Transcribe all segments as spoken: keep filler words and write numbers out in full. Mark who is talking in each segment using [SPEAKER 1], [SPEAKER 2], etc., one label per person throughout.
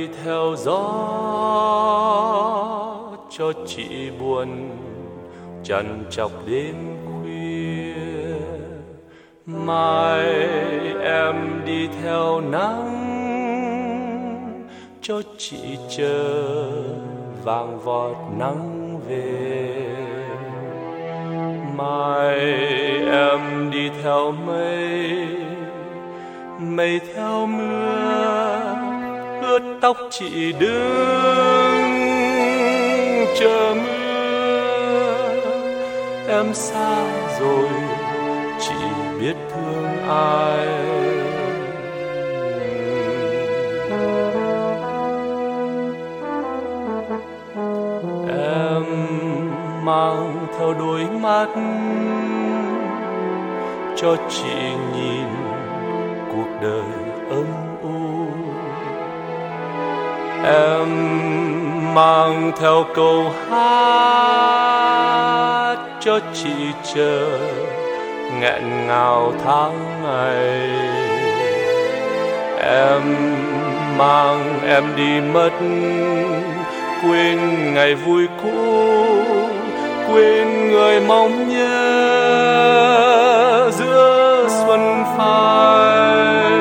[SPEAKER 1] đi theo gió cho chị buồn trằn trọc đêm khuya. Mai em đi theo nắng cho chị chờ vàng vọt nắng về. Mai em đi theo mây, mây theo mưa ướt tóc chị đứng chờ mưa. Em xa rồi chị biết thương ai. Em mang theo đôi mắt cho chị nhìn cuộc đời âm u. Em mang theo câu hát cho chị chờ nghẹn ngào tháng ngày. Em mang em đi mất, quên ngày vui cũ, quên người mong nhớ giữa xuân phai.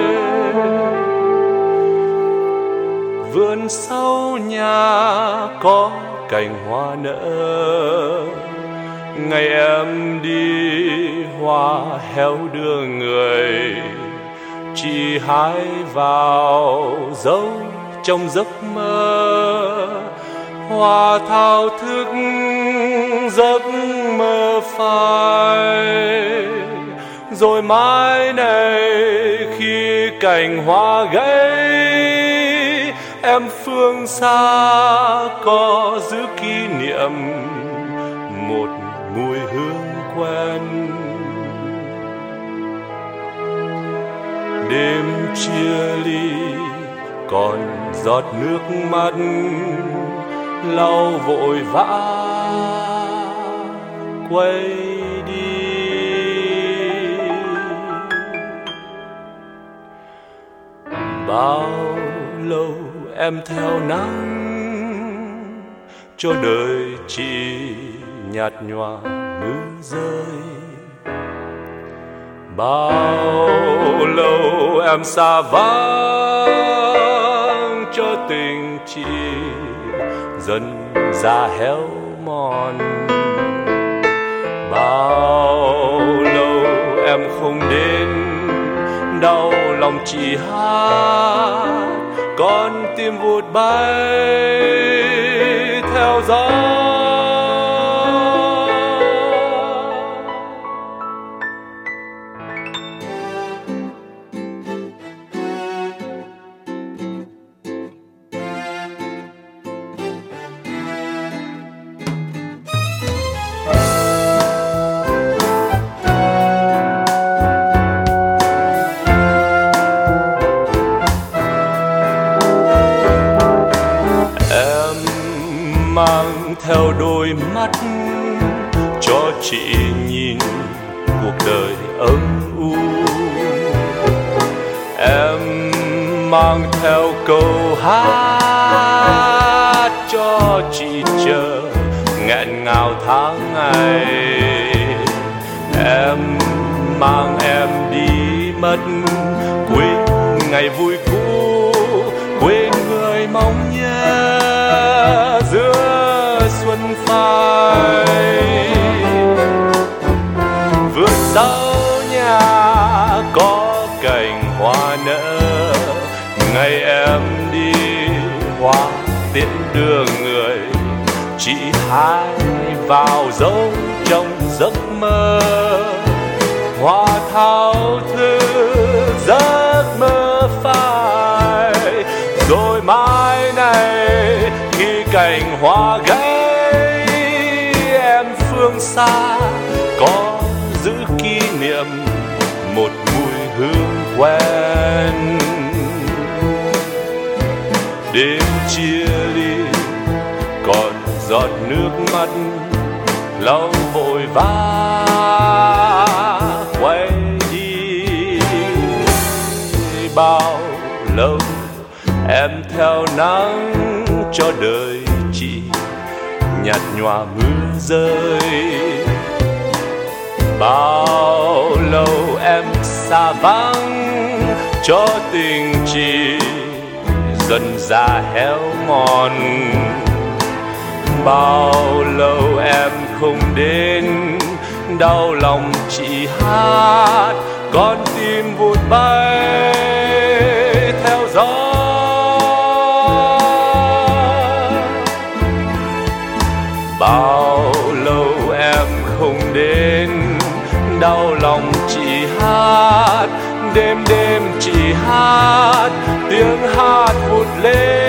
[SPEAKER 1] Vườn sau nhà có cành hoa nở, ngày em đi hoa héo đưa người. Chị hái vào dấu trong giấc mơ, hoa thao thức giấc mơ phai. Rồi mai này khi cành hoa gãy, em phương xa có giữ kỷ niệm một mùi hương quen. Đêm chia ly còn giọt nước mắt lau vội vã quay đi. Bao lâu em theo nắng cho đời chị nhạt nhòa mưa rơi. Bao lâu em xa vắng cho tình chị dần già héo mòn. Bao lâu em không đến đau lòng chị hát, con tim vụt bay theo gió. Mang theo đôi mắt cho chị nhìn cuộc đời âm u. Em mang theo câu hát cho chị chờ nghẹn ngào tháng ngày. Em mang em đi mất, quên ngày vui cũ, quên người mong nhớ giữa xuân phai. Vườn sau nhà có cành hoa nở, ngày em đi hoa tiễn đưa người. Chị hái vào dấu trong giấc mơ, hoa thao thức giấc mơ phai. Rồi mai này khi cành hoa gãy, em phương xa có giữ kỷ niệm một mùi hương quen. Đêm chia ly còn giọt nước mắt lau vội vã quay đi. Bao lâu em theo nắng cho đời chị nhạt nhòa mưa rơi. Bao lâu em xa vắng cho tình chị dần già héo mòn. Bao lâu em không đến, đau lòng chị hát con tim vụt bay theo gió. Bao lâu em không đến, đau lòng chị hát, đêm đêm chị hát tiếng hát vụt lên.